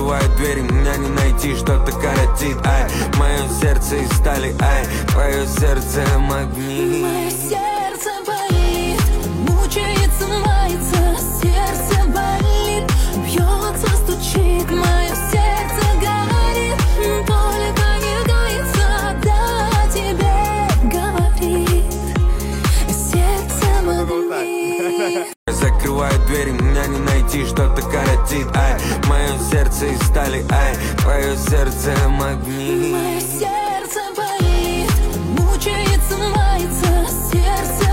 Закрываю двери, меня не найти, что-то коротит, ай. Мое сердце из стали, ай. Твое сердце магнит. Мое сердце болит, мучается, мается, сердце болит, бьется, стучит, мое сердце горит, только не гается, да тебе говорит, сердце магнит. Закрываю двери, меня не найти, что-то коротит, ай. Мое сердце из стали, ай. Твое сердце магнит. Мое сердце болит, мучается, мается, сердце